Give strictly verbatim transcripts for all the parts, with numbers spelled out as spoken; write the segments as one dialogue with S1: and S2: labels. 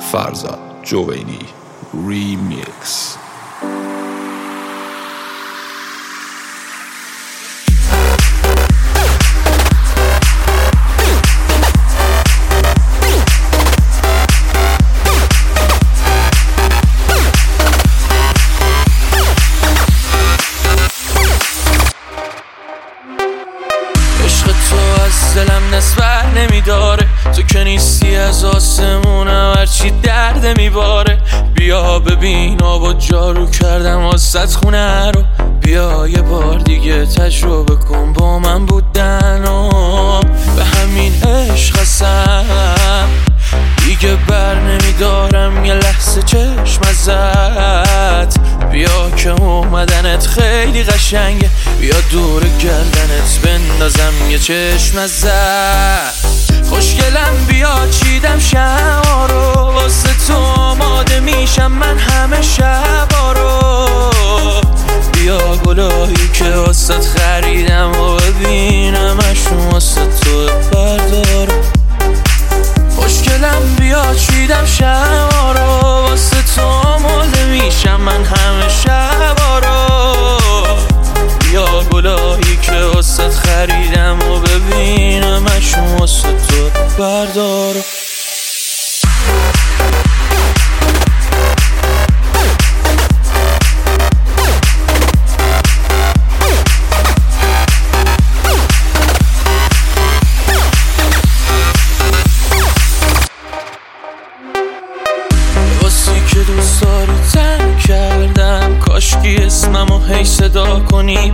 S1: فرزاد جوینی ریمیکس.
S2: دلم نسبر نمیداره، تو که نیستی از آسمونم هرچی درد میباره. بیا ببین آبا جارو کردم واسط خونه رو، بیا یه بار دیگه تجربه کن با من بودن و به همین عشق هستم دیگه بر نمیدارم یه لحظه چشم ازت. بیا که اومدنت خیلی قشنگه، بیا دور گردنت بندازم یه چشم ازت. خوشگلم بیا چیدم شما رو، واسه تو آماده میشم من همه شبا رو. بیا گلایی که واسه خریدم و ببینم اشون واسه تو بردار. خوشگلم بیا چیدم شما رو، واسه تو آماده میشم من همه شبا رو. بیا گلایی که واسه خریدم و ببینم اشون واسه تو بردار. که دوست داری تنگ کردم، کاشکی اسممو هی صدا کنی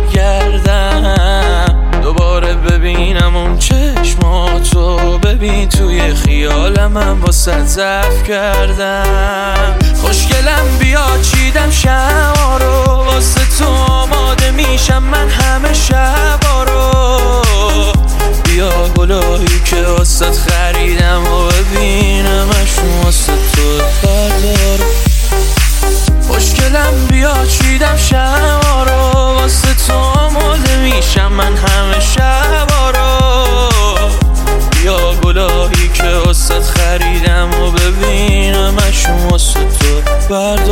S2: برگردم دوباره ببینم اون چشماتو. ببین توی خیالم من واسه ضعف کردم. خوشگلم بیا چیدم شما رو، واسه تو آماده میشم من همه شبا رو. بیا گلایی که واسه خریدم و ببینم اشون واسه تو بردار. خوشگلم بیا چیدم شما رو، واسه تو آماده میشم من همه شبا رو. بیا گلایی که واسه خریدم و ببینم اشون واسه تو بردار.